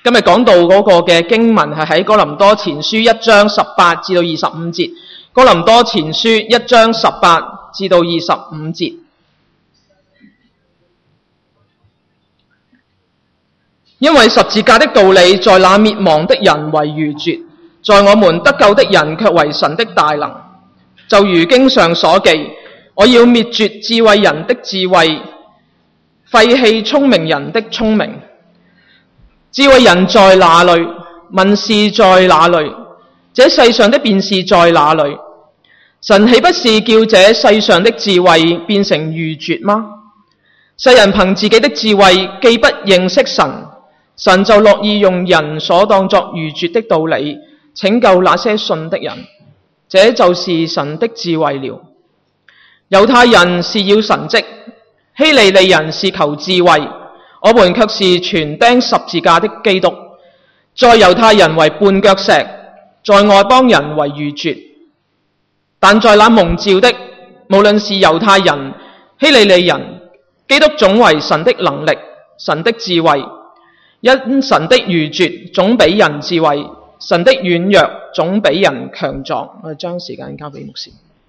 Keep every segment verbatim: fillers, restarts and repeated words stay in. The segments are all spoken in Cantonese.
今日講到嗰個嘅經文係喺哥林多前書一章十八至到二十五節。哥林多前書一章十八至到二十五節。因為十字架的道理在那滅亡的人為愚拙，在我們得救的人卻為神的大能。就如經上所記，我要滅絕智慧人的智慧，廢棄聰明人的聰明。智慧人在哪裏？文士在哪裏？這世上的辯士在哪裏？神豈不是叫這世上的智慧變成愚拙嗎？世人憑自己的智慧既不認識神，神就樂意用人所當作愚拙的道理拯救那些信的人，這就是神的智慧了。猶太人是要神蹟，希利尼人是求智慧，我們卻是傳釘十字架的基督。在猶太人為絆腳石，在外邦人為愚拙，但在那蒙召的，無論是猶太人、希利尼人，基督總為神的能力、神的智慧。因神的愚拙總比人智慧，神的軟弱總比人強壯。我哋將時間交俾牧師。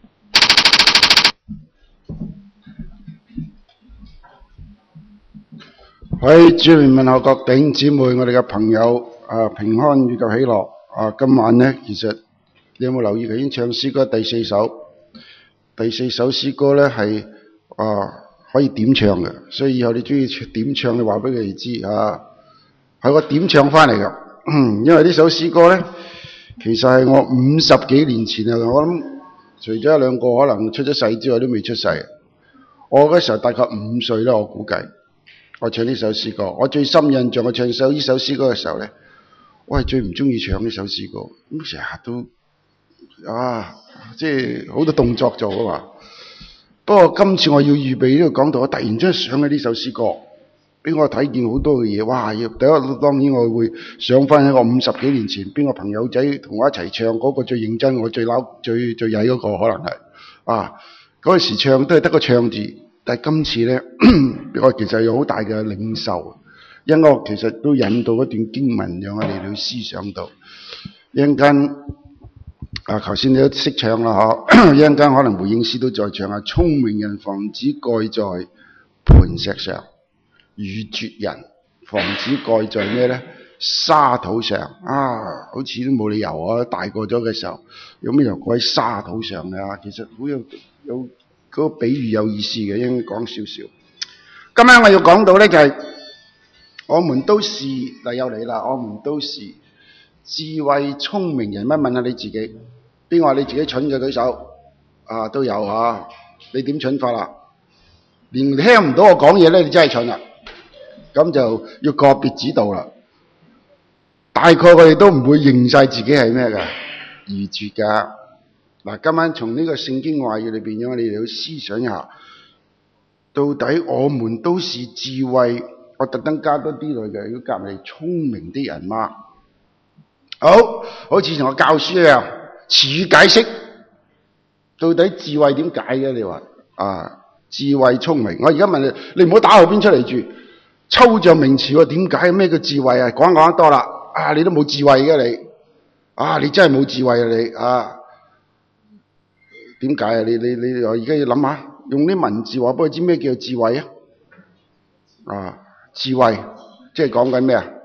喺主名問候各弟兄姊妹，我哋嘅朋友啊，平安與及喜樂啊！今晚呢，其實你有冇留意佢已經唱詩歌第四首？第四首詩歌呢係啊可以點唱嘅，所以以後你中意點唱，你話俾佢哋知啊，係我點唱翻嚟嘅。因為呢首詩歌呢，其實係我五十幾年前啊，我諗除咗一兩個可能出咗世之外，都未出世。我嗰時候大概五歲啦，我估計。我唱呢首詩歌，我最深印象我唱首呢首詩歌嘅時候咧，我係最唔中意唱呢首詩歌，咁成日都啊，即係好多動作做啊嘛。不過今次我要預備呢個講道，我突然之間想起呢首詩歌，俾我睇見好多嘅嘢，哇！要第一當然我會想翻一個五十幾年前邊個朋友仔同我一齊唱嗰個最認真，我最撈最最曳嗰個可能係啊，嗰陣時唱都係得個唱字。但係今次咧，我其實有好大嘅領受，因為我其實都引到一段經文，讓我哋去思想到。一陣間啊，頭先你都識唱啦嗬，一陣間可能回應詩都再唱下。聰明人房子蓋在磐石上，愚拙人房子蓋在咩咧？沙土上啊，好似都冇理由啊！大個咗嘅時候，有咩人蓋喺沙土上啊？其實好有有。嗰個比喻有意思嘅，應該講少少。今晚我要講到咧就係、是，我們都是嗱又嚟啦，我們都是智慧聰明人。乜問下你自己？邊個話你自己蠢嘅舉手？啊都有啊，你點蠢法啦？連聽唔到我講嘢咧，你真係蠢啦。咁就要個別指導啦。大概我哋都唔會認晒自己係咩㗎，愚拙㗎。嗱，今晚從呢個聖經話語裏邊，讓我哋嚟去思想一下，到底我們都是智慧，我特登加多啲嚟嘅，要夾嚟聰明的人嗎？好，好似同我教書一樣，詞語解釋，到底智慧點解嘅？你話啊，智慧聰明，我而家問你，你唔好打後邊出嚟住，抽象名詞喎，點解？咩叫智慧啊？講講得多啦，啊，你都冇智慧嘅你，啊，你真係冇智慧啊你啊！點解啊？你你你我而家要諗下，用啲文字話俾佢知咩叫智慧啊？啊，智慧即係講緊咩啊？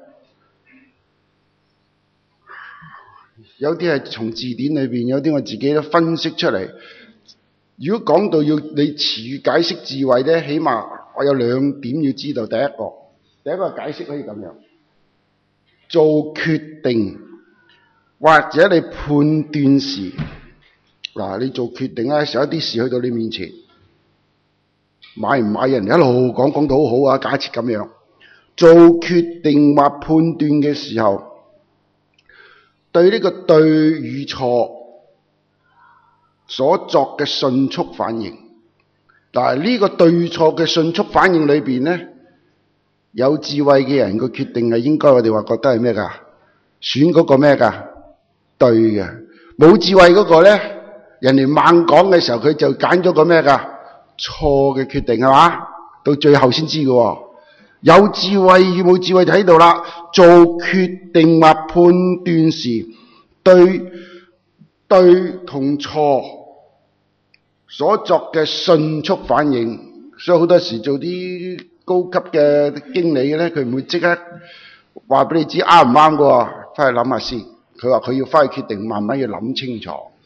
有啲係從字典裏邊，有啲我自己都分析出嚟。如果講到要你詞語解釋智慧咧，起碼我有兩點要知道。第一個，第一個解釋可以咁樣：做決定或者你判斷時。嗱，你做決定咧，時候一啲事去到你面前，買唔買人一路講講到好好啊，假設咁樣做決定或判斷嘅時候，對呢個對與錯所作嘅迅速反應。嗱，呢個對錯嘅迅速反應裏邊咧，有智慧嘅人個決定係應該我哋話覺得係咩噶？選嗰個咩噶？對嘅。冇智慧嗰個咧，人哋猛講嘅時候，佢就揀咗個咩噶？錯嘅決定係嘛？到最後先知嘅喎。 有智慧與冇智慧就喺度啦。做決定或判斷時，對對同錯所作嘅迅速反應。所以好多時做啲高級嘅經理咧，佢唔會即刻話俾你知啱唔啱嘅喎，翻去諗下先。佢話佢要翻去決定，慢慢要諗清楚。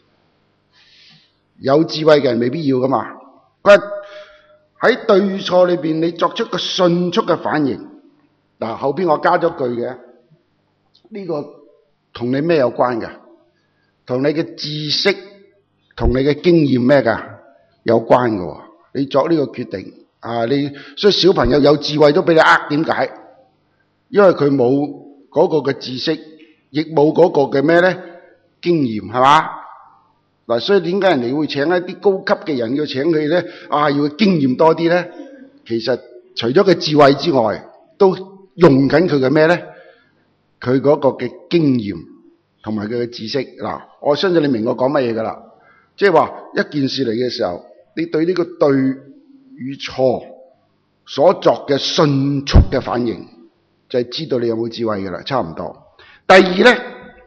有智慧嘅人未必要噶嘛。佢喺對錯裏邊，你作出個迅速嘅反應。嗱，後邊我加咗句嘅，呢個同你咩有關㗎？同你嘅知識、同你嘅經驗咩㗎有關㗎喎。你作呢個決定啊，你所以小朋友有智慧都俾你呃，點解？因為佢冇嗰個嘅知識，亦冇嗰個嘅咩咧經驗，係嘛？嗱，所以點解人哋會請一啲高級嘅人要請佢咧？啊，要經驗多啲咧。其實除咗佢智慧之外，都用緊佢嘅咩咧？佢嗰個嘅經驗同埋佢嘅知識。嗱，我相信你明我講乜嘢噶啦。即係話一件事嚟嘅時候，你對呢個對與錯所作嘅迅速嘅反應，就係知道你有冇智慧噶啦，差唔多。第二咧，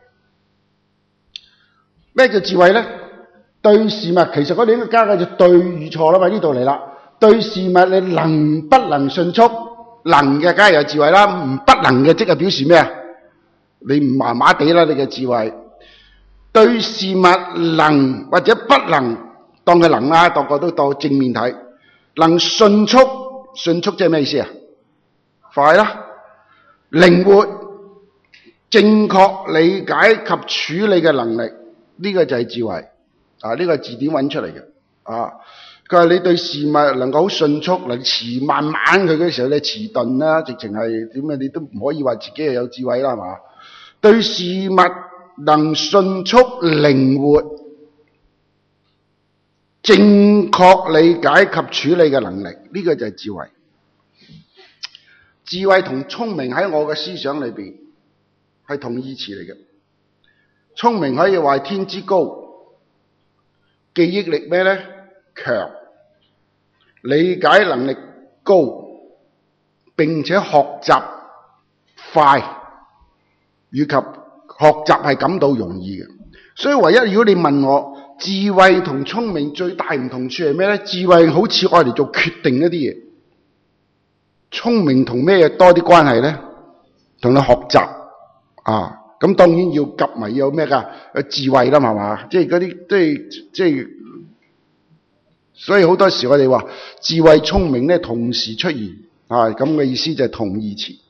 咩叫智慧咧？對事物，其實我哋應該加嘅就對與錯啦嘛，呢度嚟啦。對事物你能不能迅速？能嘅梗係有智慧啦，唔不能嘅即係表示咩啊？你唔麻麻地啦，你嘅智慧。對事物能或者不能，當佢能啦，個個都當正面睇。能迅速，迅速即係咩意思啊？快啦，靈活，正確理解及處理嘅能力，呢個就係智慧。啊！呢個係字典揾出嚟嘅。啊，佢話你對事物能夠好迅速，能遲慢慢佢嗰時候你遲鈍啦，直情係點啊？你都唔可以話自己係有智慧啦，係嘛？對事物能迅速、靈活、正確理解及處理嘅能力，呢個就係智慧。智慧同聰明喺我嘅思想裏邊係同義詞嚟嘅。聰明可以話係天之高。記憶力咩咧？強，理解能力高，並且學習快，以及學習係感到容易嘅。所以唯一如果你問我智慧同聰明最大唔同處係咩咧？智慧好似愛嚟做決定一啲嘢，聰明同咩多啲關係咧？同你學習啊！咁當然要夾埋有咩噶？智慧啦，係嘛？即係嗰啲，即係即係，所以好多時我哋話智慧聰明咧同時出現啊，咁嘅意思就係同義詞。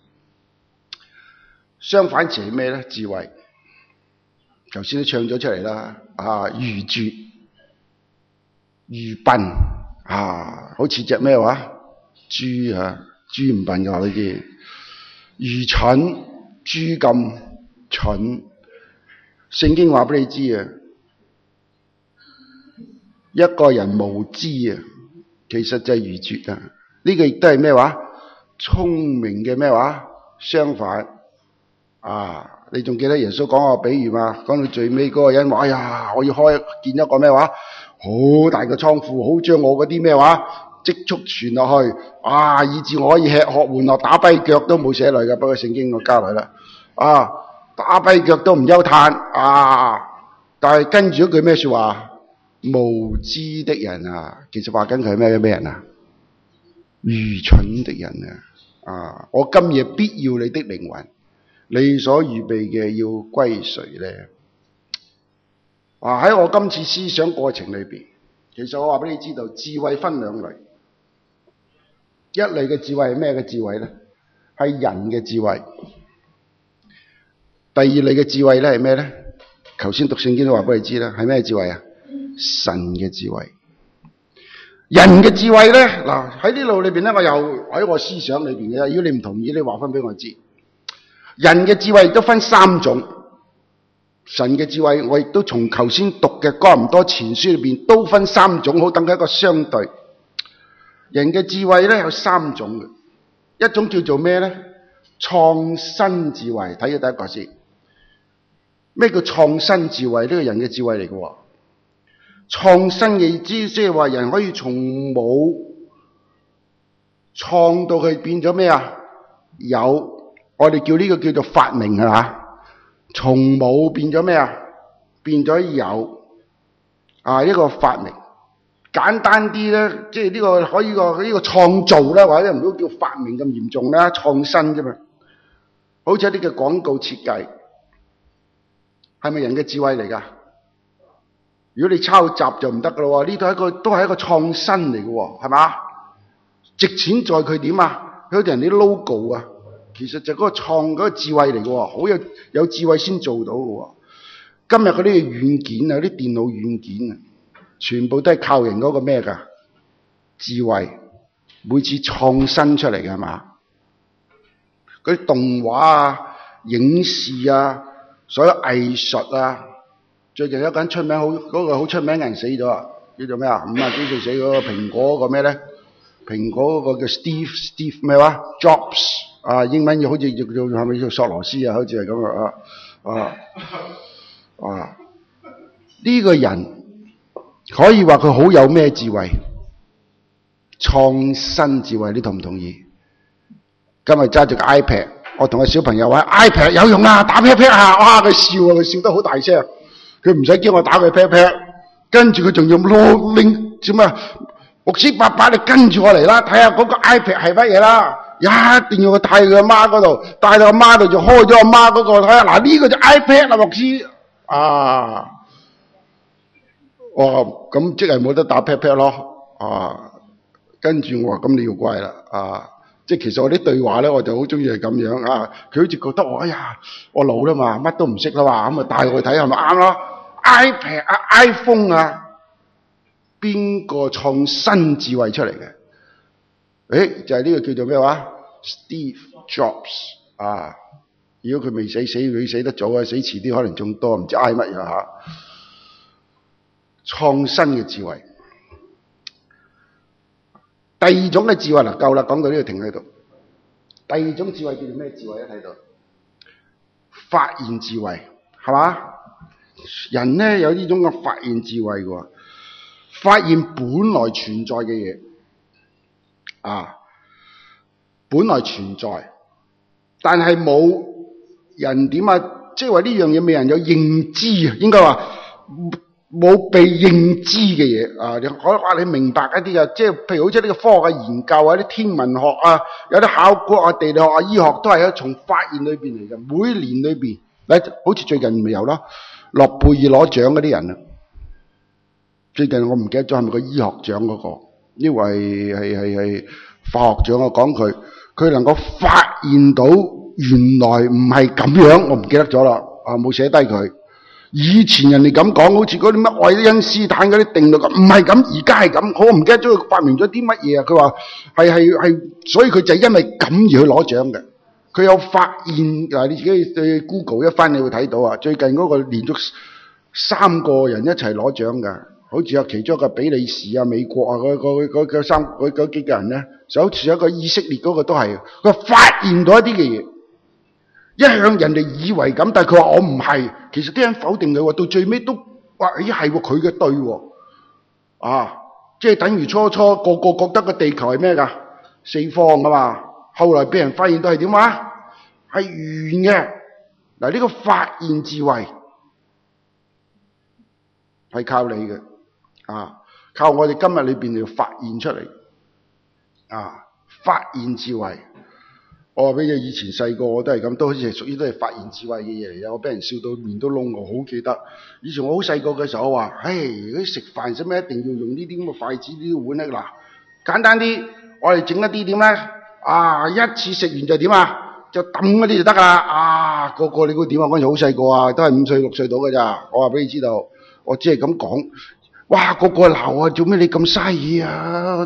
相反詞係咩咧？智慧，頭先都唱咗出嚟啦，啊，愚拙、愚笨啊，好似隻咩話？豬啊，豬唔笨噶呢啲，愚蠢、豬咁蠢。聖經話俾你知啊，一個人無知啊，其實就係愚拙啊。呢個亦都係咩話？聰明嘅咩話？相反啊！你仲記得耶穌講個比喻嘛？講到最尾嗰個人話：哎呀，我要開建一個咩話？好大嘅倉庫，好將我嗰啲咩話積蓄存落去啊，以致我可以吃喝玩樂打跛腳都冇寫落嘅。不過聖經我加落啦啊！打跛腳都唔憂嘆啊！但係跟住一句咩說話？無知的人啊，其實話緊佢係咩咩人啊？愚蠢的人啊！啊！我今夜必要你的靈魂，你所預備嘅要歸誰咧？啊！喺我今次思想過程裏邊，其實我話俾你知道，智慧分兩類。一類嘅智慧係咩嘅智慧咧？係人嘅智慧。第二類嘅智慧咧係咩咧？頭先讀聖經都話俾你知啦，係咩智慧啊？神嘅智慧。人嘅智慧咧，嗱喺呢度裏邊咧，我又喺我思想裏邊嘅。如果你唔同意，你話翻俾我知。人嘅智慧亦都分三種。神嘅智慧，我亦都從頭先讀嘅哥林多前書裏邊都分三種，好等嘅一個相對。人嘅智慧咧有三種嘅，一種叫做咩咧？創新智慧。睇咗第一個先。咩叫創新智慧？呢個人嘅智慧嚟嘅。創新嘅意思即係話人可以從冇創到佢變咗咩啊？ 有，我哋叫呢個叫做發明係嘛？從冇變咗咩啊？變咗有啊！一個發明，簡單啲咧，即係呢個可以個呢個創造啦，或者唔好叫發明咁嚴重啦，創新啫嘛。好似一啲嘅廣告設計，係咪人嘅智慧嚟㗎？如果你抄襲就唔得㗎咯喎，呢度係一個都係一個創新嚟嘅喎，係嘛？值錢在佢點啊？佢好似人啲 logo 啊，其實就嗰個創嗰個智慧嚟嘅喎，好有有智慧先做到嘅喎。今日嗰啲軟件啊，啲電腦軟件啊，全部都係靠人嗰個咩㗎？智慧，每次創新出嚟嘅係嘛？嗰啲動畫啊、影視啊、所有藝術啊，最近有一個人出名好，嗰、嗰個好出名嘅人死咗啊，叫做咩啊？五啊幾歲死嗰個蘋果嗰個咩咧？蘋果嗰個叫 Steve Steve 咩話 Jobs 啊，英文好似叫做係咪叫索羅斯啊？好似係咁啊啊啊！呢、這個人可以話佢好有咩智慧？創新智慧，你同唔同意？今日揸住個 iPad， 我同個小朋友話 iPad 有用啊，打 pat pat 啊，哇！佢笑啊，佢笑得好大聲，佢唔使叫我打佢 pat pat， 跟住佢仲要攞拎做咩？牧師伯伯，你跟住我嚟啦，睇下嗰個 iPad 係乜嘢啦，一定要佢帶佢阿媽嗰度，帶到阿媽度就開咗阿媽嗰個睇下，嗱呢個就 iPad 啦，牧師啊，哇咁即係冇得打 pat pat 咯，啊，跟住我話咁你要乖啦，啊。即係其實我啲對話咧，我就好中意係咁樣啊！佢好似覺得我哎呀，我老啦嘛，乜都唔識啦嘛，咁啊帶佢去睇係咪啱咯 ？iPad 啊、iPhone 啊，邊個創新智慧出嚟嘅？誒，就係、是、呢個叫做咩話 ？Steve Jobs 啊！如果佢未死，死佢死得早啊，死遲啲可能仲多，唔知嗌乜嘢嚇。創新嘅智慧。第二種嘅智慧啦，夠啦，講到呢度停喺度。第二種智慧叫做咩智慧？一睇到發現智慧，係嘛？人咧有呢種嘅發現智慧嘅，發現本來存在嘅嘢啊，本來存在，但係冇人點啊？即係話呢樣嘢未人有認知啊，應該話。冇被認知嘅嘢啊！你可話你明白一啲嘅，即係譬如好似呢個科學嘅研究啊、啲天文學啊、有啲考古啊、地理學啊、醫學都係從發現裏邊嚟嘅。每年裏邊，嗱，好似最近咪有咯，諾貝爾攞獎嗰啲人啊。最近我唔記得咗係咪個醫學獎嗰個，因為係係係化學獎，我講佢，佢能夠發現到原來唔係咁樣，我唔記得咗啦，啊冇寫低佢。以前人哋咁講，好似嗰啲乜愛因斯坦嗰啲定律咁，唔係咁，而家係咁。我唔記得咗佢發明咗啲乜嘢啊？佢話係係係，所以佢就係因為咁而去攞獎嘅。佢有發現嗱，你自己對 Google 一番你會睇到啊。最近嗰個連續三個人一齊攞獎㗎，好似有其中一個比利時啊、美國啊嗰嗰嗰嗰三嗰嗰幾個人咧，就好似有一個以色列嗰個都係，佢發現到一啲嘅嘢。一向人哋以為咁，但係佢話我唔係，其實啲人否定佢喎，到最尾都話咦係喎，佢嘅對喎，啊，即係等於初初個個覺得個地球係咩㗎？四方㗎嘛，後來俾人發現到係點啊？係圓嘅。嗱，呢個發現智慧係靠你嘅，啊，靠我哋今日裏邊要發現出嚟，啊，發現智慧。我話俾你，以前細個我都係咁，都好似係屬於都係發現智慧嘅嘢嚟嘅。我俾人笑到面都窿，我好記得。以前我好細個嘅時候，我話：唉，嗰啲食飯使咩一定要用呢啲咁嘅筷子、呢啲碗咧？嗱，簡單啲，我哋整一啲點咧？啊，一次食完就點啊？就抌嗰啲就得㗎啦！啊，個個你估點啊？嗰陣好細個啊，都係五歲六歲到㗎咋。我話俾你知道，我只係咁講。哇，個個鬧啊！做咩你咁嘥嘢啊？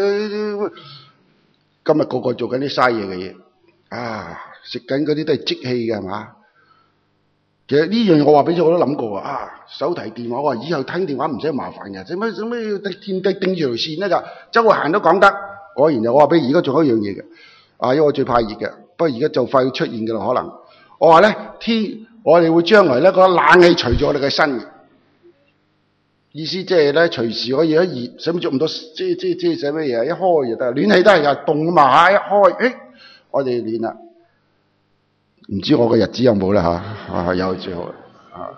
今日個個做緊啲嘥嘢嘅嘢。啊！食緊嗰啲都係即棄嘅係嘛？其實呢樣我話俾你我都諗過啊！手提電話我話以後聽電話唔使麻煩嘅，使乜使乜要定定定住條線咧就周圍行都講得。果然就我話俾你，而家仲有一樣嘢嘅啊！因為我最怕熱嘅，不過而家就快要出現嘅啦可能。我話咧天，我哋會將來咧個冷氣除咗我哋嘅身嘅意思，即係咧隨時可以一熱，使乜做咁多？即即即使乜嘢？一開就得，暖氣都係㗎，凍啊嘛嚇！一開誒。 我哋練啦。唔知我嘅日子有冇啦嚇？啊，有最好啦。啊，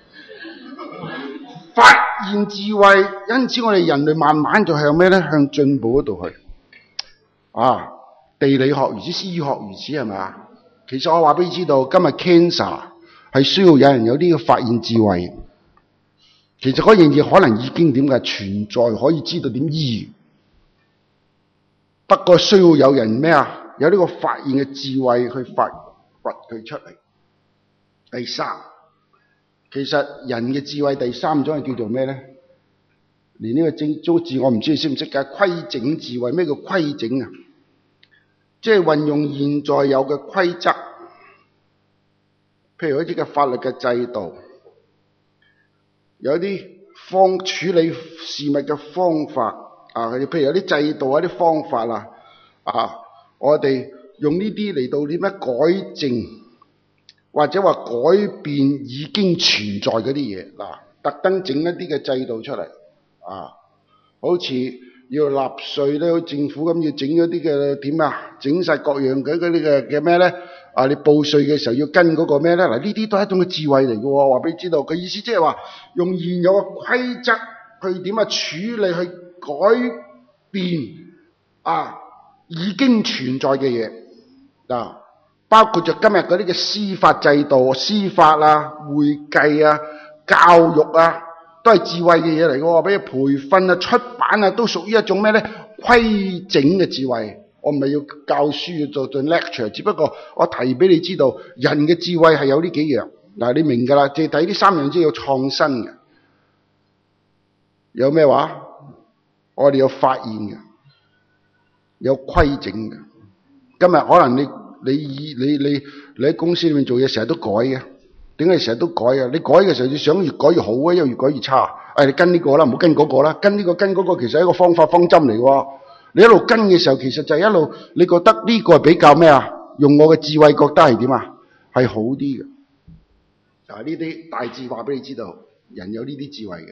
發現智慧，因此我哋人類慢慢就向咩咧？向進步嗰度去。啊，地理學如此，醫學如此，係咪啊？其實我話俾你知道，今日 cancer 係需要有人有呢個發現智慧。其實嗰樣嘢可能已經點解存在，可以知道點醫。不過需要有人咩啊？有呢個發現嘅智慧去發掘佢出嚟。第三，其實人嘅智慧第三種係叫做咩咧？連呢個正租字我唔知你識唔識㗎？規整智慧，咩叫規整啊？即係運用現在有嘅規則，譬如一啲嘅法律嘅制度，有啲方處理事物嘅方法啊，譬如有啲制度啊、啲方法啊，啊，我哋用呢啲嚟到點樣改正，或者話改變已經存在嗰啲嘢嗱，特登整一啲嘅制度出嚟啊，好似要納稅咧，政府咁要整咗啲嘅點啊，整晒各樣嘅嗰啲嘅嘅咩咧？啊，你報稅嘅時候要跟嗰個咩咧？嗱，呢啲都係一種嘅智慧嚟嘅喎，話俾你知道。佢意思即係話用現有嘅規則去點啊處理，去改變啊已經存在嘅嘢嗱，包括就今日嗰啲嘅司法制度、司法啊、會計啊、教育啊。都係智慧嘅嘢嚟嘅喎，比如培訓啊、出版啊，都屬於一種咩咧？規整嘅智慧。我唔係要教書要做做 lecture， 只不過我提俾你知道，人嘅智慧係有呢幾樣。嗱，你明㗎啦，淨係睇呢三樣先有創新嘅。有咩話？我哋有發現嘅，有規整嘅。今日可能你你以你你你喺公司裏面做嘢，成日都改嘅。點解成日都改啊？你改嘅時候，你想越改越好啊，因為越改越差。誒，你跟呢個啦，唔好跟嗰個啦。跟呢個跟嗰個，其實係一個方法方針嚟嘅。你一路跟嘅時候，其實就係一路你覺得呢個係比較咩啊？用我嘅智慧覺得係點啊？係好啲嘅。嗱，呢啲大致話俾你知道，人有呢啲智慧嘅。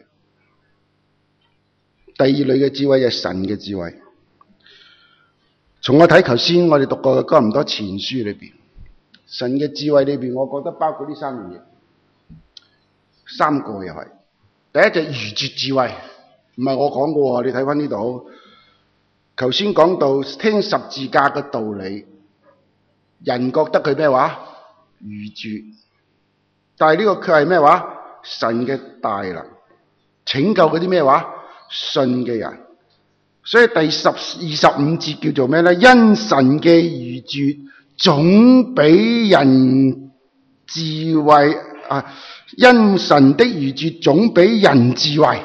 第二類嘅智慧就係神嘅智慧。從我睇頭先我哋讀過嘅哥林多前書裏邊。神嘅智慧裏邊，我覺得包括呢三樣嘢，三個又係。第一就愚拙智慧，唔係我講過喎，你睇翻呢度。頭先講到聽十字架嘅道理，人覺得佢咩話？愚拙，但係呢個卻係咩話？神嘅大能，拯救嗰啲咩話？信嘅人。所以第十二十五節叫做咩咧？因神嘅愚拙總比人智慧啊！因神的愚拙總比人智慧，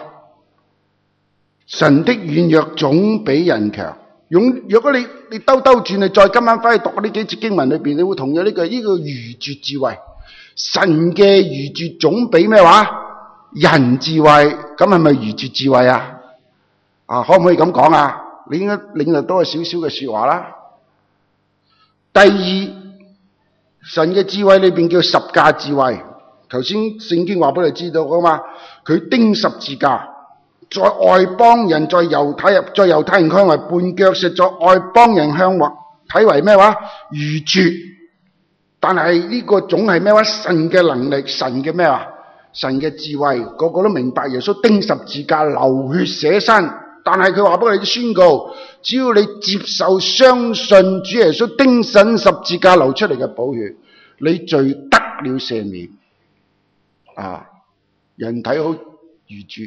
神的軟弱總比人強。用如果你你兜兜轉，你再今晚翻去讀呢幾節經文裏邊，你會同意呢句呢個愚拙智慧。神嘅愚拙總比咩話？人智慧，咁係咪愚拙智慧啊？啊，可唔可以咁講啊？你應該領略多少少嘅說話啦。第二，神嘅智慧裏邊叫十架智慧。頭先聖經話俾你知道噶嘛，佢釘十字架，在外邦人在猶太人在猶太人看為絆腳石，在外邦人向或睇為咩話？愚拙。但係呢個總係咩話？神嘅能力，神嘅咩話？神嘅智慧，個個都明白耶穌釘十字架流血捨身。但係佢話俾你宣告，只要你接受相信主耶穌釘身十字架流出嚟嘅寶血，你罪得了赦免。啊，人體好愚拙，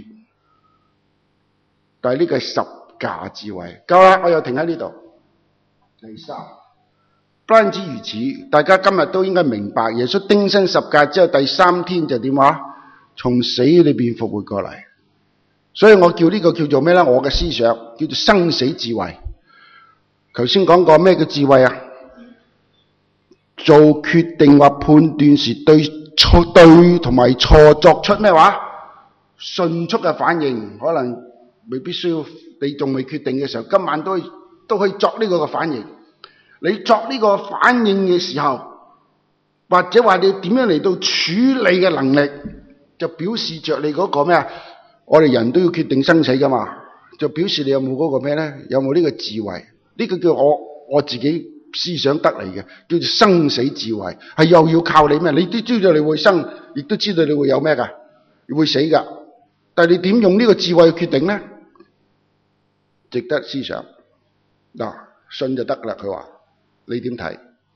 但係呢個係十架智慧。夠啦，我又停喺呢度。第三，不單止如此，大家今日都應該明白，耶穌釘身十架之後，第三天就點話？從死裏邊復活過嚟。所以我叫呢個叫做咩咧？我嘅思想叫做生死智慧。頭先講過咩叫智慧啊？做決定或判斷時對錯對同埋錯作出咩話？迅速嘅反應，可能未必需要你仲未決定嘅時候，今晚都都可以作呢個嘅反應。你作呢個反應嘅時候，或者話你點樣嚟到處理嘅能力，就表示着你嗰個咩啊？我哋人都要決定生死噶嘛，就表示你有冇嗰個咩咧？有冇呢個智慧？呢個叫我我自己思想得嚟嘅，叫做生死智慧，係又要靠你咩？你都知道你會生，亦都知道你會有咩噶，你會死噶。但係你點用呢個智慧去決定呢？值得思想。嗱，信就得啦。佢話你點睇？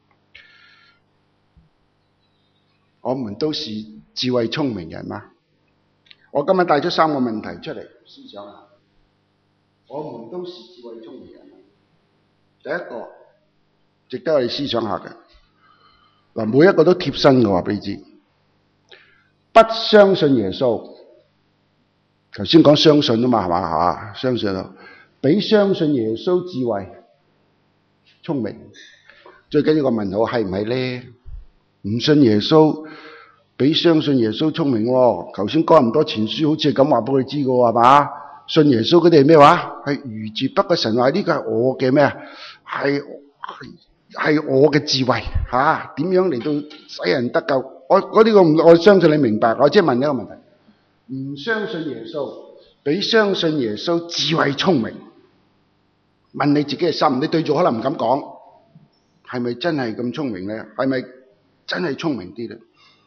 我們都是智慧聰明人嗎？我今日帶咗三個問題出嚟思想下。我們都是智慧聰明人。第一個值得我哋思想下嘅，嗱，每一個都貼身嘅話俾你知。不相信耶穌，頭先講相信啊嘛，係嘛嚇？相信啊，比相信耶穌智慧聰明。最緊要個問號係唔係咧？唔信耶穌比相信耶穌聰明喎。頭先講咁多前書好似係咁話俾佢知嘅喎，係嘛？信耶穌嗰啲係咩話？係愚拙，不過神話呢個係我嘅咩啊？係係我嘅智慧嚇，點樣嚟到使人得救？我我呢個唔，我相信你明白。我即係問一個問題：唔相信耶穌比相信耶穌智慧聰明？問你自己嘅心，你對住可能唔敢講，係咪真係咁聰明咧？係咪真係聰明啲咧？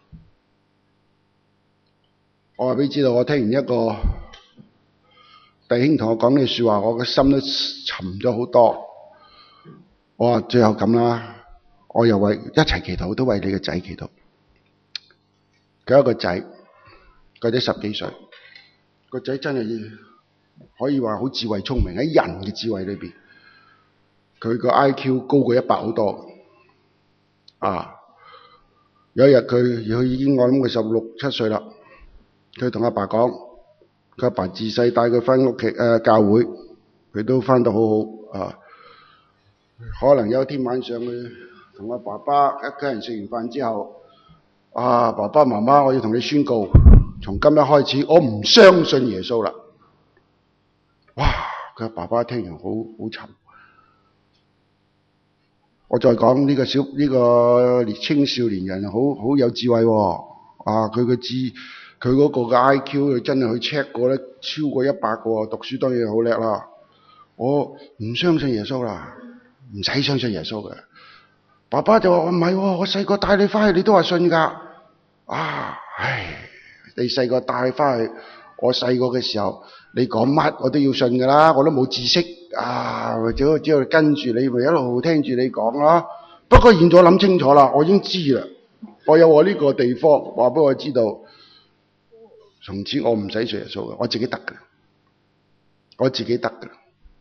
我話俾你知道，我聽完一個弟兄同我講呢句說話，我個心都沉咗好多。我話最後咁啦，我又為一齊祈禱，都為你個仔祈禱。佢有一個仔，個仔十幾歲，個仔真係可以話好智慧聰明，喺人嘅智慧裏邊，佢個 I Q 高過一百好多。啊，有一日佢佢已經我諗佢十六七歲啦，佢同阿爸講，佢阿爸自細帶佢翻屋企誒教會，佢都翻得好好啊。可能有一天晚上佢同阿爸爸一家人食完飯之後，啊，爸爸媽媽，我要同你宣告，從今日開始我唔相信耶穌啦。哇！佢阿爸爸聽完好好沉。我再講呢個小呢、這個青少年人好好有智慧喎、哦。啊，佢嘅智佢嗰個嘅 I Q 佢真係去 check 過咧，超過一百個，讀書當然好叻啦。我唔相信耶穌啦。唔使相信耶穌嘅，爸爸就話我唔係，我細個帶你翻去，你都話信噶。啊，唉，你細個帶翻去，我細個嘅時候，你講乜我都要信噶啦，我都冇知識啊，只好只好跟住你，咪一路聽住你講啦。不過現在諗清楚啦，我已經知啦，我有我呢個地方話俾我知道，從此我唔使信耶穌嘅，我自己得嘅，我自己得嘅。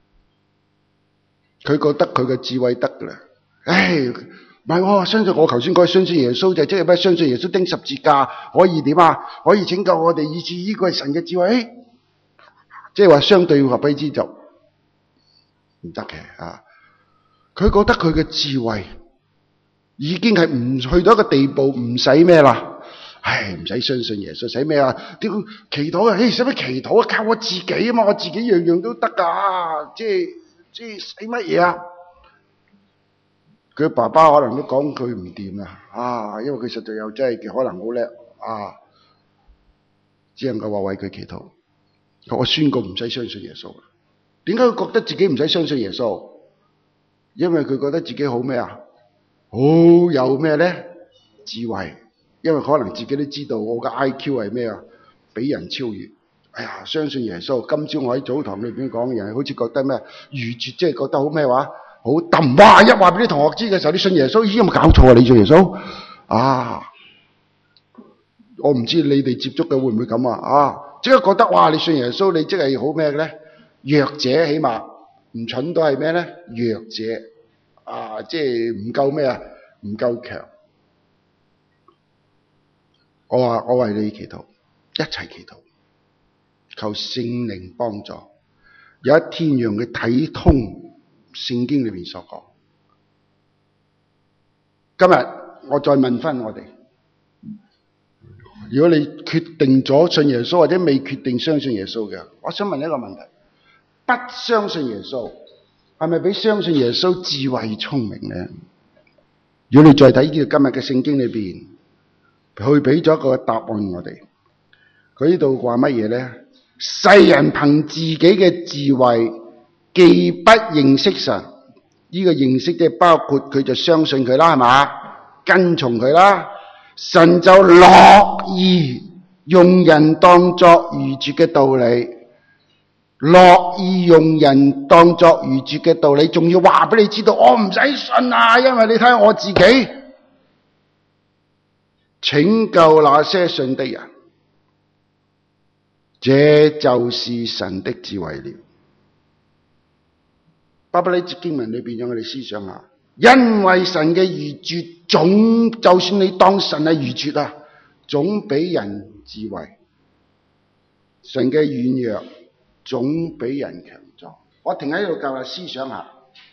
佢覺得佢嘅智慧得噶啦，唉，唔係我相信我頭先講相信耶穌就即係咩？相信耶穌釘十字架可以點啊？可以拯救我哋，以致呢個係神嘅智慧，即係話相對話俾你知就唔得嘅啊！佢覺得佢嘅智慧已經係唔去到一個地步，唔使咩啦？唉，唔使相信耶穌，使咩啊？點祈禱啊？唉，使乜祈禱啊？靠我自己啊嘛，我自己樣樣都得噶，即係。即係使乜嘢啊？佢爸爸可能都講佢唔掂啊！啊，因為佢實在又真係可能好叻啊，只能夠話為佢祈禱。我宣告唔使相信耶穌。點解佢覺得自己唔使相信耶穌？因為佢覺得自己好咩啊？好有咩咧？智慧。因為可能自己都知道我嘅 I Q 係咩啊？比人超越。哎呀，相信耶穌。今朝我喺早堂裏邊講嘅人，好似覺得咩愚拙，即係覺得好咩話，好揼。哇！一話俾啲同學知嘅時候，你信耶穌，咦？有冇搞錯啊？你信耶穌啊？我唔知你哋接觸嘅會唔會咁啊？啊！即係覺得哇！你信耶穌，你即係好咩嘅咧？弱者，起碼唔蠢都係咩咧？弱者啊，即係唔夠咩啊？唔夠強。我話我為你祈禱，一齊祈禱。求聖靈幫助，有一天讓佢睇通聖經裏面所講。今日我再問翻我哋，如果你決定咗信耶穌，或者未決定相信耶穌嘅，我想問一個問題：不相信耶穌係咪比相信耶穌智慧聰明呢？如果你再睇呢個今日嘅聖經裏邊，佢俾咗一個答案我哋。佢呢度話乜嘢咧？世人憑自己嘅智慧，既不認識神， 呢個認識即係包括佢就相信佢啦，係嘛？跟從佢啦。神就樂意用人當作愚拙嘅道理，樂意用人當作愚拙嘅道理，仲要話俾你知道，我唔使信啊，因為你睇下我自己拯救那些信的人，這就是神的智慧了。巴不呢節經文裏邊，讓我哋思想下，因為神嘅愚拙總，就算你當神係愚拙啊，總比人智慧；神嘅軟弱總比人強壯。我停喺度教下思想下，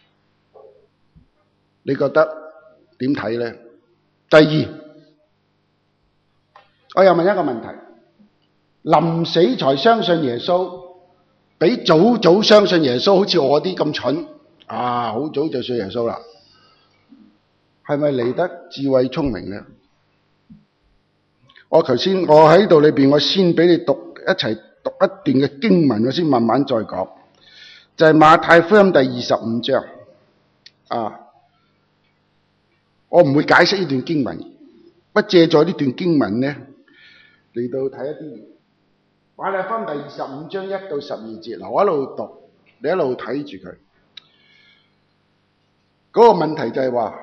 你覺得點睇呢？第二，我又問一個問題：臨死才相信耶穌，比早早相信耶穌，好似我啲咁蠢啊，好早就信耶穌啦，係咪嚟得智慧聰明呢？我頭先我喺度裏邊，我先俾你讀一齊讀一段嘅經文，我先慢慢再講。就係、是、馬太福音第二十五章啊，我唔會解釋呢段經文，不借助呢段經文呢嚟到睇一啲嘢。馬太福音第二十五章一到十二節，嗱，我一路讀，你一路睇住佢。嗰、那個問題就係話，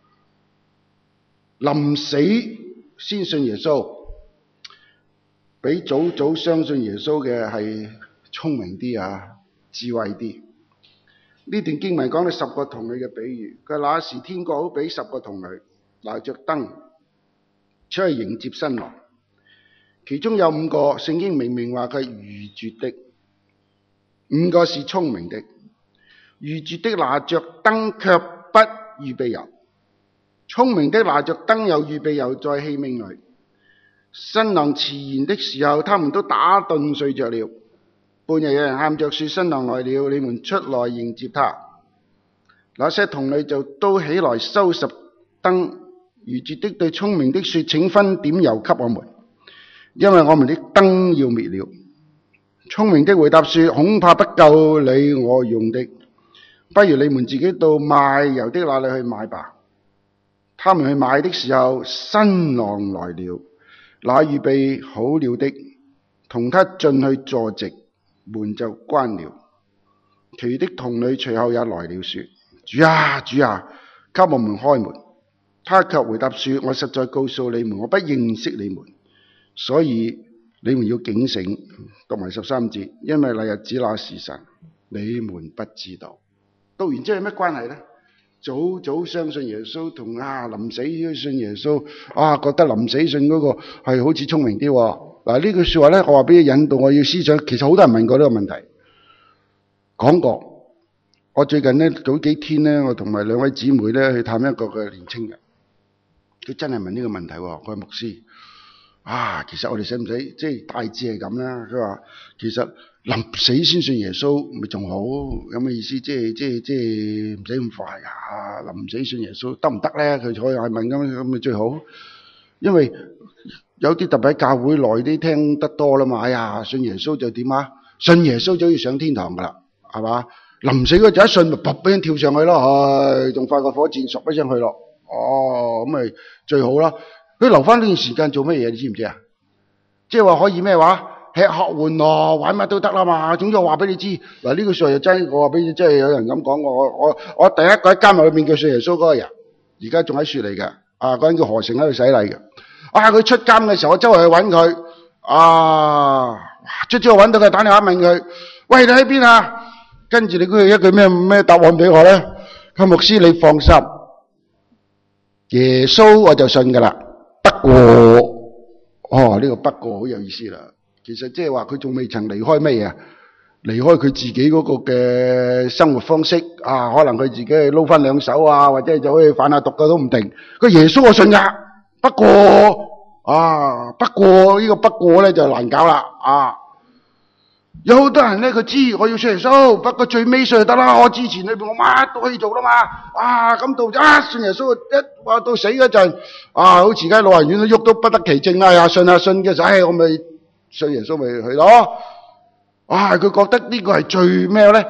臨死先信耶穌，比早早相信耶穌嘅係聰明啲啊，智慧啲。呢段經文講到十個童女嘅比喻，佢那時天國好比十個童女拿着燈出去迎接新郎，其中有五個聖經明明話佢係愚拙的，五個是聰明的。愚拙的拿着燈卻不預備油，聰明的拿着燈又預備油在器皿裏。新郎遲延的時候，他們都打盹睡着了。半夜有人喊着說：新郎來了，你們出來迎接他。那些童女就都起來收拾燈。愚拙的對聰明的說：請分點油給我們，因為我們的燈要滅了。聰明的回答說：恐怕不夠你我用的，不如你們自己到賣油的那裏去買吧。他們去買的時候，新郎來了，那預備好了的同他進去坐席，門就關了。其餘的童女隨後也來了，說：主啊，主啊，給我們開門。他卻回答說：我實在告訴你們，我不認識你們，所以你們要警醒。讀埋十三節，因為那日子那時辰，你們不知道。讀完之後有咩關係呢？早早相信耶穌同啊臨死信耶穌啊，覺得臨死信嗰個係好似聰明啲。嗱，呢句說話咧，我話俾你引導我要思想。其實好多人問過呢個問題，講過。我最近呢，早幾天呢，我同埋兩位姊妹咧去探一個嘅年青人，佢真係問呢個問題。佢係牧師啊，其實我哋使唔使即係大致係咁啦？佢話其實臨死先信耶穌咪仲好，有咩意思？即係即係即係唔使咁快啊！臨死信耶穌得唔得咧？佢可以係問咁咁咪最好，因為有啲特別喺教會耐啲聽得多啦嘛。哎呀，信耶穌就點啊？信耶穌就要上天堂噶啦，係嘛？臨死嗰就一信咪噗一聲跳上去咯，唉，仲快過火箭，唰一聲去咯。哦，咁咪最好啦。佢留翻呢段時間做乜嘢？你知唔知啊？即係話可以咩話？吃喝玩樂，玩乜都得啦嘛。總之我話俾你知，嗱，呢句說話就真，我話俾你，真係有人咁講我。我我第一個喺監獄裏面叫信耶穌嗰個人，而家仲喺雪嚟嘅。啊，嗰人叫何成喺度洗禮嘅。啊，佢出監嘅時候，我周圍去揾佢。啊，卒之我揾到佢，打電話問佢：喂，你喺邊啊？跟住你估佢一句咩咩答案俾我咧？佢牧師，你放心，耶穌我就信噶啦。不過，哦，呢、這個不過好有意思啦。其實即係話佢仲未曾離開咩嘢？離開佢自己嗰個嘅生活方式啊，可能佢自己去撈翻兩手啊，或者就可以販下毒嘅都唔定。個耶穌我信噶，不過啊，不過呢個不過咧就難搞啦啊！有好多人咧，佢知我要信耶穌，不過最尾信就得啦。我之前裏邊我乜都可以做啦嘛。啊，咁到啊信耶穌一話到死嗰陣啊，好似而家老人院都喐都不得其正啦。呀，信下信嘅時候，唉，我咪信耶穌咪去咯。啊，佢覺得呢個係最咩咧？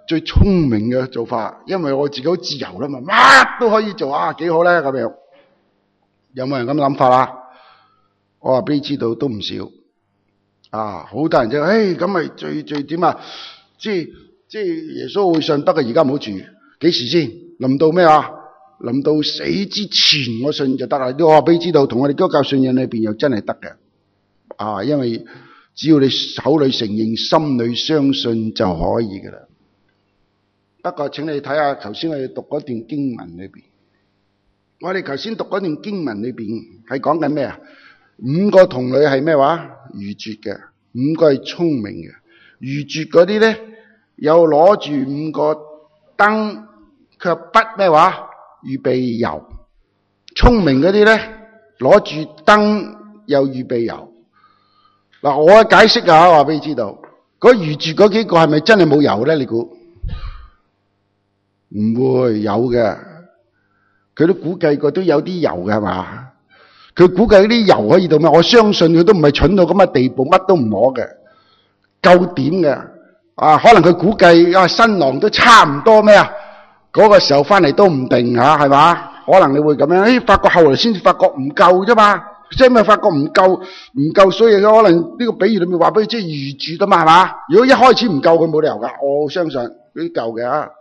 最聰明嘅做法，因為我自己好自由啦嘛，乜都可以做啊，幾好咧咁樣。有冇人咁諗法啊？我話俾你知道都唔少啊！好多人就誒咁咪最最點啊？即係即係耶穌會信得嘅，而家唔好住，幾時先？臨到咩啊？臨到死之前我信就得啦。我話俾你知道，同我哋基督教信仰裏邊又真係得嘅啊！因為只要你口裏承認，心裏相信就可以嘅啦。不過請你睇下頭先我哋讀嗰段經文裏邊，我哋頭先讀嗰段經文裏邊係講緊咩啊？五個童女係咩話？愚拙嘅，五個係聰明嘅。愚拙嗰啲咧，又攞住五個燈，卻不咩話？預備油。聰明嗰啲咧，攞住燈又預備油。嗱，我解釋下，話俾你知道，嗰愚拙嗰幾個係咪真係冇油咧？你估？唔會有嘅，佢都估計過都有啲油嘅係嘛？佢估計啲油可以到咩？我相信佢都唔係蠢到咁嘅地步，乜都唔攞嘅，夠點嘅啊！可能佢估計啊，新郎都差唔多咩啊？嗰個時候翻嚟都唔定吓，係嘛？可能你會咁樣，誒，發覺後來先至發覺唔夠啫嘛，即係咪發覺唔夠唔夠？所以可能呢個比喻裏面話俾你知愚拙啊嘛，係嘛？如果一開始唔夠，佢冇理由噶，我相信嗰啲夠嘅啊。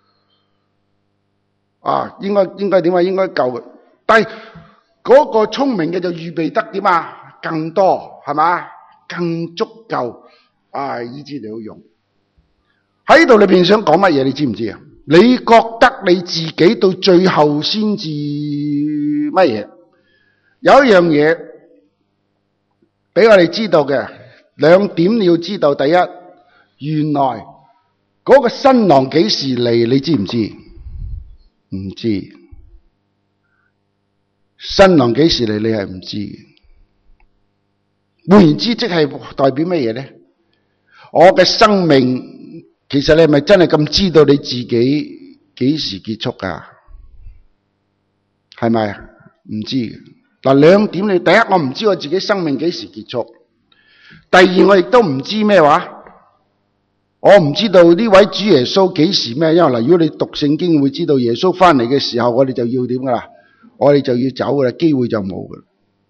啊，應該應該點啊？應該夠嘅，但係嗰個聰明嘅就預備得點啊？更多係嘛？更足夠啊！以致你好用喺度裏邊想講乜嘢？你知唔知啊？你覺得你自己到最後先至乜嘢？有一樣嘢俾我哋知道嘅兩點你要知道。第一，原來嗰個新郎幾時嚟？你知唔知？唔知。新郎幾時嚟？你係唔知嘅。換言之，即係代表乜嘢咧？我嘅生命，其實你係咪真係咁知道你自己幾時結束噶？係咪啊？唔知嘅。嗱，兩點你，第一，我唔知我自己生命幾時結束；第二，我亦都唔知咩話。我唔知道呢位主耶穌幾時咩？因為嗱，如果你讀聖經會知道耶穌翻嚟嘅時候，我哋就要點噶啦？我哋就要走噶啦，機會就冇噶啦。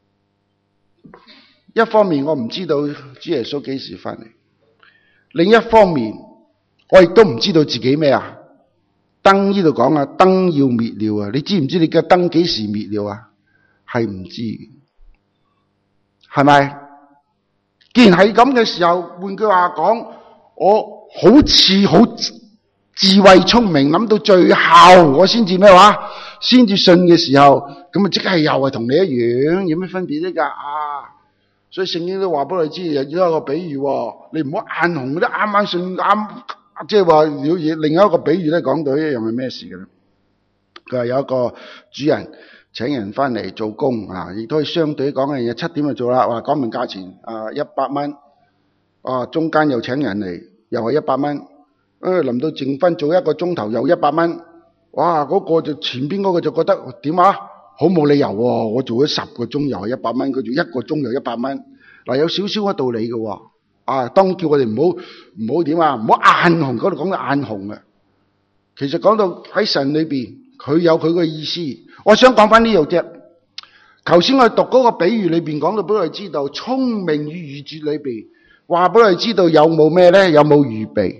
一方面我唔知道主耶穌幾時翻嚟，另一方面我亦都唔知道自己咩啊？燈呢度講啊，燈要滅了啊！你知唔知你嘅燈幾時滅了啊？係唔知，係咪？既然係咁嘅時候，換句話講，我好似好智慧聰明，諗到最後我先至咩話？先至信嘅時候，咁啊即係又係同你一樣，有咩分別啫？噶啊！所以聖經都話俾你知，又要一個比喻，你唔好眼紅嗰啲啱啱信啱，即係話要另一個比喻咧，講到一樣係咩事嘅咧？佢話有一個主人請人翻嚟做工啊，亦都係相對講嘅嘢，七點就做啦，話講明價錢啊一百蚊，啊中間又請人嚟，又係一百蚊，誒臨到剩翻做一個鐘頭又一百蚊，哇嗰個就前邊嗰個就覺得點啊？好冇理由喎！我做咗十個鐘又係一百蚊，佢做一個鐘又一百蚊。嗱，有少少嘅道理嘅喎。啊，當叫我哋唔好唔好點啊，唔好眼紅，嗰度講到眼紅啊。其實講到喺神裏邊，佢有佢嘅意思。我想講翻呢度啫。頭先我讀嗰個比喻裏邊講到俾我哋知道，聰明與愚拙裏邊話俾我哋知道有冇咩咧？有冇預備？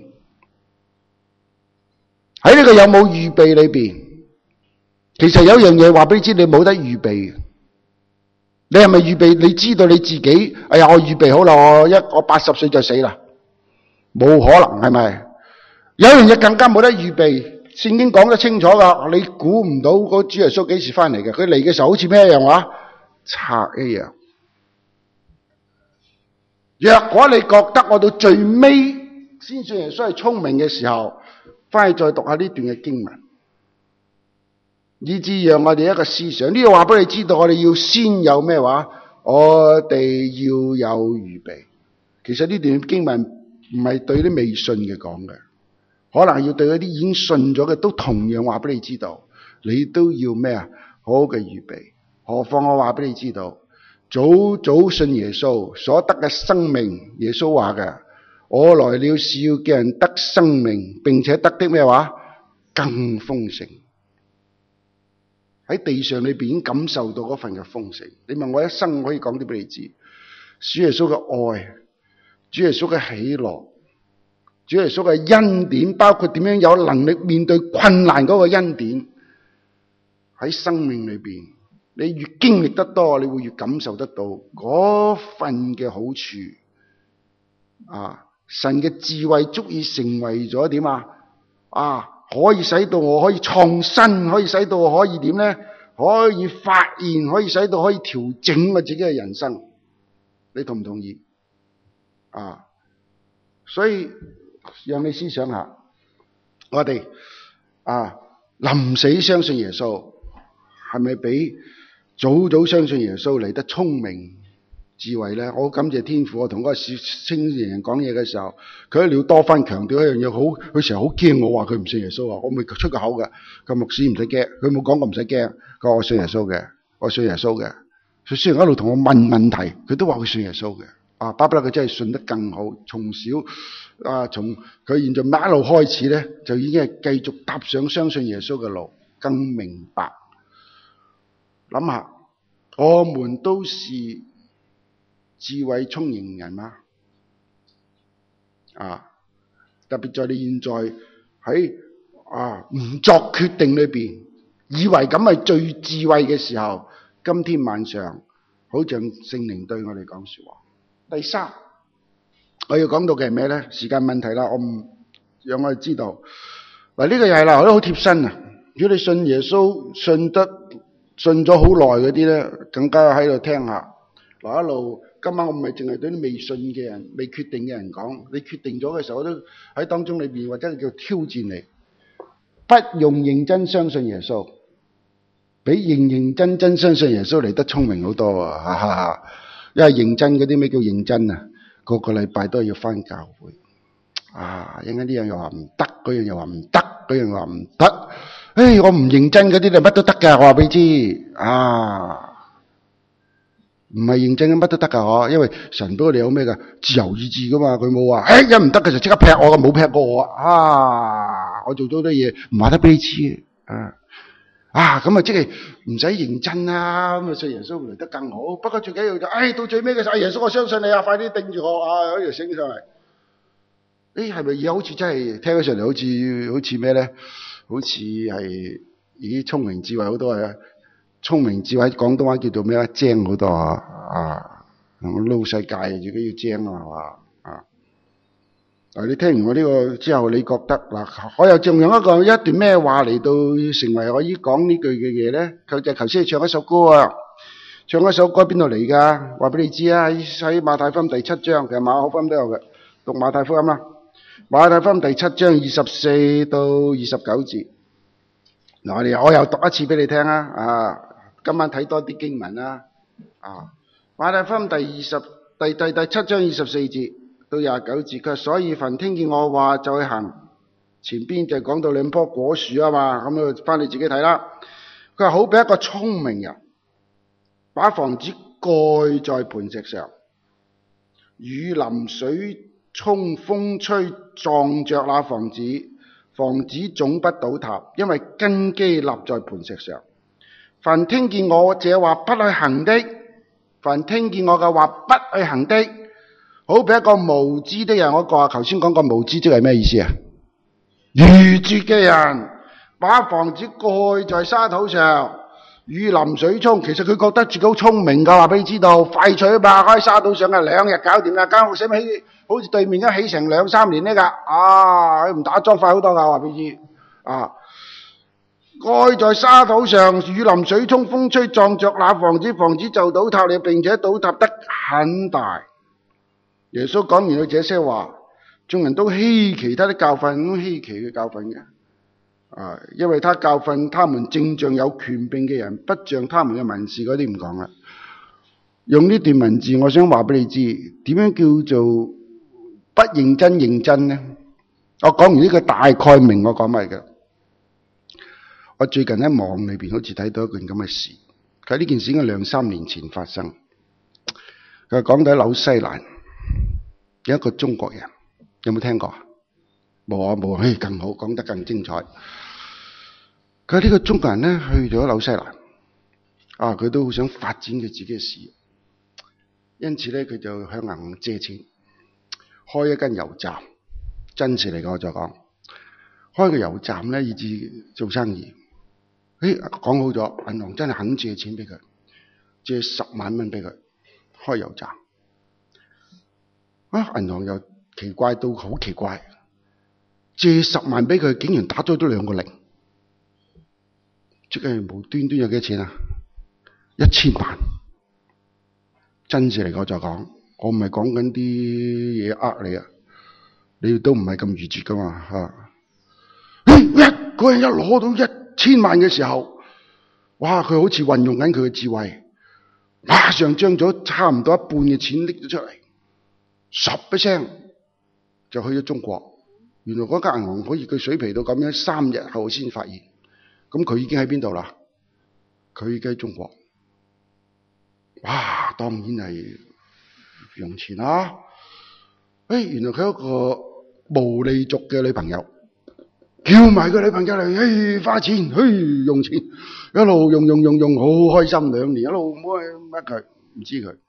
喺呢個有冇預備裏邊？其實有一樣嘢話俾你知，你冇得預備。你係咪預備？你知道你自己，哎呀，我預備好啦，我一我八十歲就死啦，冇可能係咪？有一樣嘢更加冇得預備。聖經講得清楚噶，你估唔到嗰主耶穌幾時翻嚟嘅？佢嚟嘅時候好似咩一樣話？賊一樣。若果你覺得我到最尾先算耶穌係聰明嘅時候，翻去再讀下呢段嘅經文。以至讓我哋一個思想，呢個話俾你知道，我哋要先有咩話？我哋要有預備。其實呢段經文唔係對啲未信嘅講嘅，可能要對嗰啲已經信咗嘅都同樣話俾你知道，你都要咩啊？好好嘅預備。何況我話俾你知道，早早信耶穌所得嘅生命，耶穌話嘅， 我來了是要叫人得生命，並且得的咩話？更豐盛。喺地上裏邊已經感受到嗰份嘅豐盛。你問我一生可以講啲俾你知，主耶穌嘅愛，主耶穌嘅喜樂，主耶穌嘅恩典，包括點樣有能力面對困難嗰個恩典，喺生命裏邊，你越經歷得多，你會越感受得到嗰份嘅好處。啊，神嘅智慧足以成為咗點啊？啊！可以使到我可以創新，可以使到我可以點呢？可以發現，可以使到可以調整我自己嘅人生。你同唔同意？啊！所以讓你思想下，我哋啊臨死相信耶穌，係咪比早早相信耶穌嚟得聰明智慧咧？我好感謝天父，我同嗰個青年人講嘢嘅時候，佢一定要多番強調一樣嘢，好，佢成日好驚我話佢唔信耶穌啊，我未出個口嘅，個牧師唔使驚，佢冇講過唔使驚，佢話我信耶穌嘅，我信耶穌嘅。佢雖然一路同我問問題，佢都話佢信耶穌嘅。啊，巴不得佢真係信得更好，從小啊，從佢現在一路開始咧，就已經係繼續踏上相信耶穌嘅路，更明白。諗下，我們都是智慧聰穎人嗎？啊，特別在你現在喺啊唔作決定裏邊，以為咁係最智慧嘅時候，今天晚上好像聖靈對我哋講說話。第三，我要講到嘅係咩咧？時間問題啦，我唔讓我哋知道。嗱，呢個又係啦，我都好貼身啊。如果你信耶穌信得信咗好耐嗰啲咧，更加喺度聽下。嗱，一路今晚我唔係淨係對啲未信嘅人、未決定嘅人講。你決定咗嘅時候，我都喺當中裏邊或者叫挑戰你，不用認真相信耶穌，比認認真真相信耶穌嚟得聰明好多啊！哈哈哈。因為認真嗰啲咩叫認真啊？個個禮拜都要返教會啊！一陣間呢樣又話唔得，嗰樣又話唔得，嗰樣又話唔得。誒，我唔認真嗰啲你乜都得㗎，我話俾你知啊！唔係認真嘅乜都得㗎，我因為神俾我哋有咩㗎自由意志㗎嘛，佢冇話誒一唔得嘅就即刻劈我㗎，冇劈過我啊！我做咗啲嘢唔話得俾你知啊！啊，咁啊，即係唔使認真啦，咁啊，信耶穌嚟得更好。不過最緊要就，唉，到最尾嘅時候，耶穌我相信你啊，快啲定住我啊，嗰條繩上嚟。誒，係咪而家好似真係聽起上嚟好似好似咩咧？好似係咦聰明智慧好多啊！聰明智慧廣東話叫做咩啊？精好多啊！啊，撈世界自己要精啊，係嘛？啊！嗱，你聽完我呢個之後，你覺得嗱，我又仲用一個一段咩話嚟到成為我依講呢句嘅嘢咧？佢就頭先唱一首歌啊，唱一首歌邊度嚟噶？話俾你知啊，喺馬太福音第七章，其實馬可福音都有嘅，讀馬太福音啦。馬太福音第七章二十四到二十九節。嗱，我哋我又讀一次俾你聽啊！啊，今晚睇多啲經文啦。啊，馬太福音第二十第第第七章二十四節到廿九節，佢所以凡聽見我話就去行。前邊就講到兩棵果樹啊嘛，咁啊翻你自己睇啦。佢話好比一個聰明人，把房子蓋在磐石上，雨淋水沖風吹撞着那房子，房子總不倒塌，因為根基立在磐石上。凡聽見我這話不去行的，凡聽見我嘅話不去行的，好比一個無知的人。我講頭先講個無知即係咩意思啊？愚拙嘅人把房子蓋在沙土上，雨淋水沖，其實佢覺得自己好聰明噶，話俾你知道，快脆嘛，喺沙土上啊，兩日搞掂啦，間屋使唔起，好似對面而家起成兩三年呢噶，啊，佢唔打樁快好多噶，話俾你知，啊，蓋在沙土上，雨淋水沖，風吹撞着那房子，房子就倒塌了，並且倒塌得很大。耶穌講完咗這些話，眾人都稀奇他的教訓，都稀奇嘅教訓嘅。啊，因為他教訓他們正像有權柄嘅人，不像他們嘅文士。嗰啲唔講啦。用呢段文字，我想話俾你知，點樣叫做不認真認真呢？我講完呢個大概明我講乜嘅。我最近喺網裏邊好似睇到一件咁嘅事，佢呢件事應該兩三年前發生。佢講到喺紐西蘭有一個中國人， 有冇聽過啊？冇啊冇啊，唉，更好，講得更精彩。佢呢個中國人咧去咗紐西蘭，啊，佢都好想發展佢自己嘅事業，因此咧佢就向銀行借錢，開一間油站。真事嚟嘅，我再講，開個油站咧以至做生意。誒，講好咗，銀行真係肯借錢俾佢，借十萬蚊俾佢開油站。啊，銀行又奇怪到好奇怪，借十萬俾佢，竟然打咗咗兩個零，即係無端端有幾多錢啊？一千萬。真事嚟嘅，我再講，我唔係講緊啲嘢呃你啊。你都唔係咁愚拙噶嘛嚇！一個人一攞到一千萬嘅時候，哇！佢好似運用緊佢嘅智慧，馬上將咗差唔多一半嘅錢拎咗出嚟，十一聲就去咗中國。原來嗰間銀行可以佢水皮到咁樣，三日後先發現。咁佢已經喺邊度啦？佢已經喺中國。哇！當然係用錢啦。誒，原來佢有一個毛利族嘅女朋友，叫埋個女朋友嚟，誒，花錢，誒，用錢，一路用用用用，好開心，兩年一路唔開乜佢，唔知佢。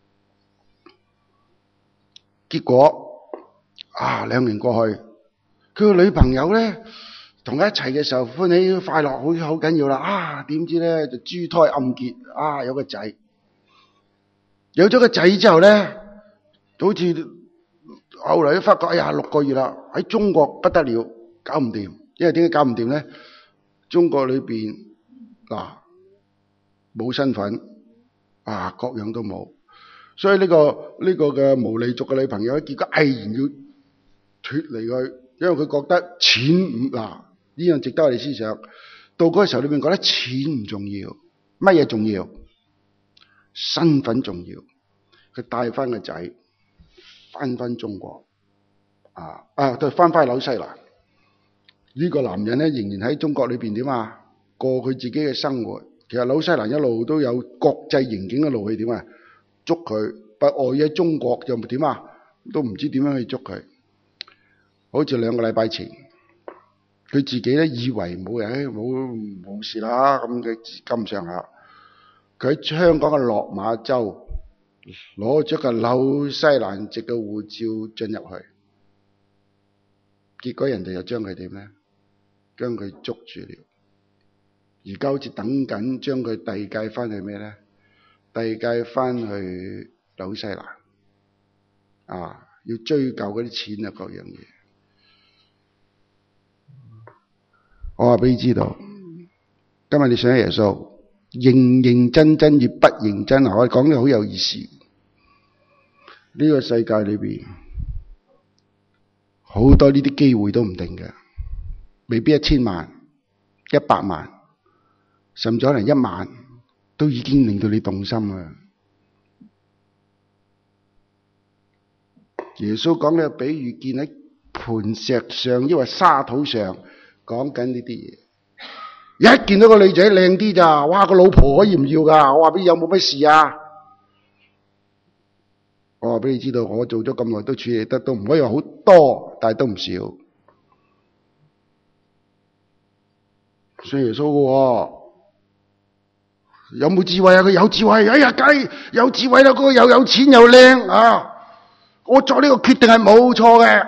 結果啊，兩年過去，佢個女朋友咧同佢一齊嘅時候歡喜快樂，好好緊要啦。啊，點知咧就珠胎暗結，啊，有個仔，有咗個仔之後咧，好似。後來都發覺，哎呀，六個月啦，喺中國不得了，搞唔掂。因為點解搞唔掂咧？中國裏邊嗱冇身份，啊各樣都冇，所以呢、這個呢、這個嘅毛利族嘅女朋友，結果毅然要脫離佢，因為佢覺得錢唔嗱呢樣值得我哋思想。到嗰個時候裏邊覺得錢唔重要，乜嘢重要？身份重要。佢帶翻個仔。翻翻中國，啊啊，都翻翻紐西蘭。呢個男人咧仍然喺中國裏邊點啊？過佢自己嘅生活。其實紐西蘭一路都有國際刑警嘅路去點啊？捉佢，不過喺中國就點啊？都唔知點樣去捉佢。好似兩個禮拜前，佢自己咧以為冇人，冇冇事啦咁嘅咁上下。佢喺香港嘅落馬洲。攞咗個紐西蘭籍嘅護照進入去，結果人哋又將佢點咧？將佢捉住了，而家好似等緊將佢遞解翻去咩咧？遞解翻去紐西蘭啊！要追究嗰啲錢啊，各樣嘢。我話俾你知道，今日你信耶穌，認認真真與不認真啊！我講得好有意思。呢個世界裏邊好多呢啲機會都唔定嘅，未必一千萬、一百萬，甚至可能一萬，都已經令到你動心啦。耶穌講嘅比喻，建喺磐石上，抑或沙土上，講緊呢啲嘢。一見到個女仔靚啲咋，哇！個老婆可以唔要噶？我話俾你有冇乜事啊？我話俾你知道，我做咗咁耐都處理得，都唔可以話好多，但係都唔少。信耶穌嘅，有冇智慧啊？佢有智慧，哎呀，梗係有智慧啦！嗰個又有錢又靚啊！我作呢個決定係冇錯嘅。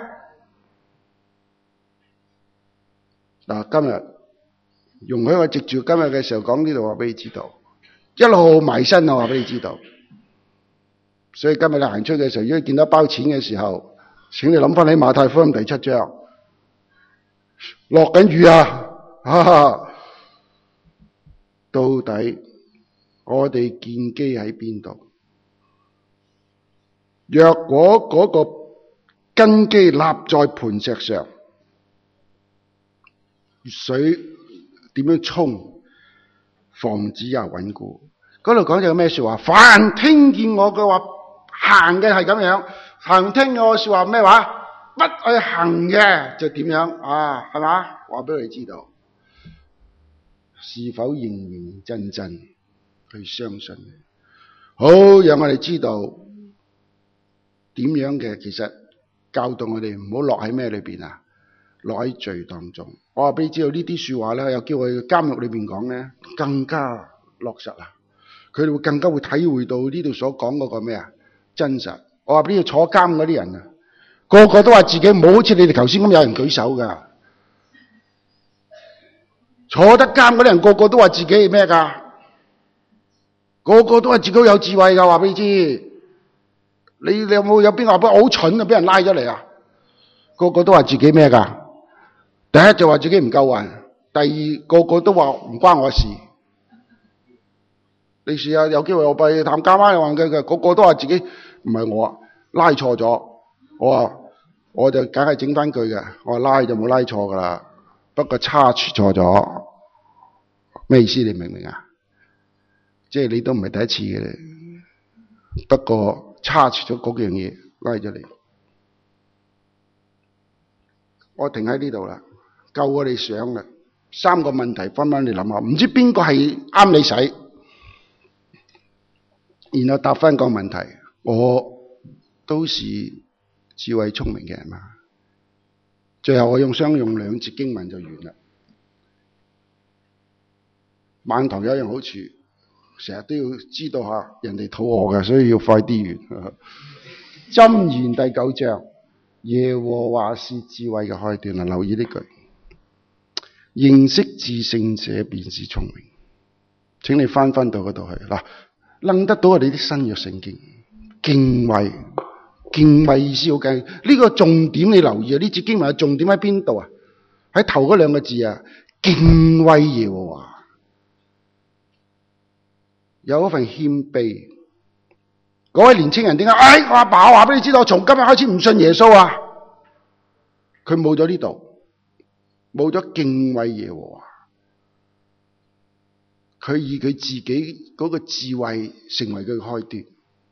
嗱，今日容許我藉住今日嘅時候講呢度話俾你知道，一路埋身啊！話俾你知道。所以今日你行出嘅時候，如果見到包錢嘅時候，請你諗翻起馬太福音第七章，落緊雨啊！哈哈，到底我哋建基喺邊度？若果嗰個根基立在磐石上，水點樣沖，房子也穩固。嗰度講咗咩說話？凡聽見我嘅話，行嘅係咁樣，行聽我說話咩話？不去行嘅就點樣啊？係嘛？話俾你知道，是否認認真真去相信？好，讓我哋知道點樣嘅，其實教導我哋唔好落喺咩裏邊啊？落喺罪當中。我話俾你知道呢啲說話咧，有機會監獄裏邊講咧，更加落實啊！佢哋會更加會體會到呢度所講嗰個咩啊？真實。我話俾你坐監嗰啲人啊，個個都話自己唔好好似你哋頭先咁有人舉手噶。坐得監嗰啲人個個都話自己係咩噶？個個都話自己有智慧噶。話俾你知，你你有冇有邊個話好蠢啊？俾人拉咗嚟啊？個個都話自己咩噶？第一就話自己唔夠運，第二個個都話唔關我事。你試下有機會我去探監啊，話嘅個個都話自己唔係我拉錯咗。我話我就梗係整翻句嘅，我話拉就冇拉錯噶啦，不過差錯錯咗。咩意思？你明唔明啊？即係你都唔係第一次嘅，不過差錯咗嗰樣嘢拉咗你。我停喺呢度啦，夠我哋想啦。三個問題分翻你諗下，唔知邊個係啱你使，然後答翻個問題。我都是智慧聰明嘅人嘛。最後我用相用兩節經文就完啦。晚堂有一樣好處，成日都要知道下人哋肚餓嘅，所以要快啲完。箴言第九章，耶和華是智慧嘅開端啊！留意呢句，認識至聖者便是聰明。請你翻翻到嗰度去嗱，楞得到我哋啲新約聖經，敬畏，敬畏意思好緊要。呢個重點你留意啊！呢節經文嘅重點喺邊度啊？喺頭嗰兩個字啊，敬畏耶和華。有一份謙卑。嗰位年青人點解？哎，我阿爸話俾你知道，我從今日開始唔信耶穌啊！佢冇咗呢度，冇咗敬畏耶和華。佢以佢自己嗰個智慧成為佢嘅開端。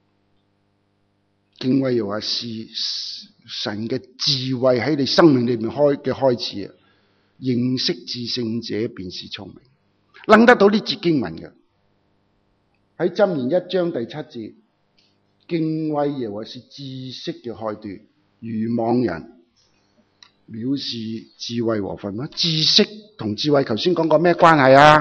敬畏耶和華是神嘅智慧喺你生命裏面開嘅開始啊！認識至聖者便是聰明，諗得到呢節經文嘅。喺箴言一章第七節，敬畏耶和華是知識嘅開端，愚妄人藐視智慧和訓嗎？知識同智慧頭先講過咩關係啊？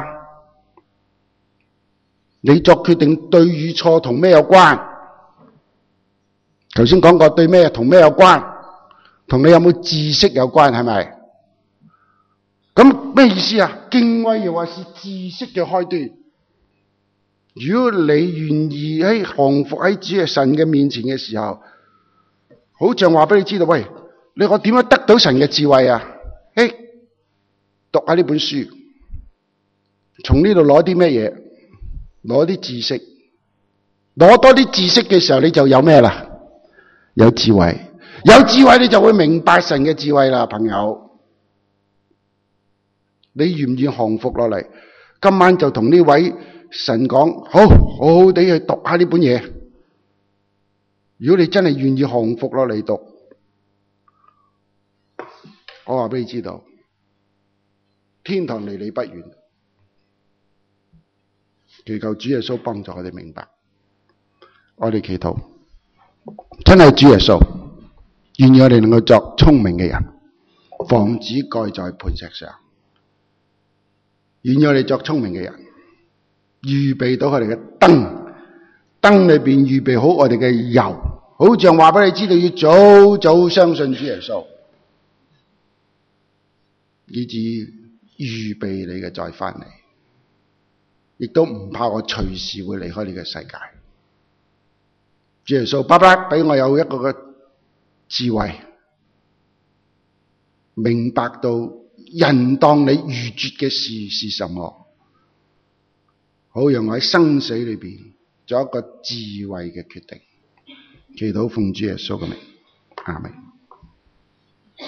你作決定對與錯同咩有關？頭先講過對咩同咩有關？同你有冇知識有關，係咪？咁咩意思啊？敬畏耶和華是知識嘅開端。如果你願意喺降服喺主嘅神嘅面前嘅時候，好像話俾你知道，喂，你我點樣得到神嘅智慧啊？誒，讀下呢本書，從呢度攞啲咩嘢？攞啲知識，攞多啲知識嘅時候，你就有咩啦？有智慧，有智慧你就會明白神嘅智慧啦，朋友。你願唔願降服落嚟？今晚就同呢位神講，好好好地去讀下呢本嘢。如果你真係願意降服落嚟讀，我話俾你知道，天堂離你不遠。祈求主耶穌幫助我哋明白。我哋祈禱，真係主耶穌，願意我哋能夠作聰明嘅人，房子蓋在磐石上。願意我哋作聰明嘅人，預備到我哋嘅燈，燈裏邊預備好我哋嘅油，好像話俾你知道，要早早相信主耶穌，以至預備你嘅再翻嚟，亦都唔怕我隨時會離開呢個世界。主耶穌，爸爸俾我有一個嘅智慧，明白到人當你愚拙嘅事是什麼，好讓我喺生死裏邊做一個智慧嘅決定。祈禱奉主耶穌嘅名，阿們。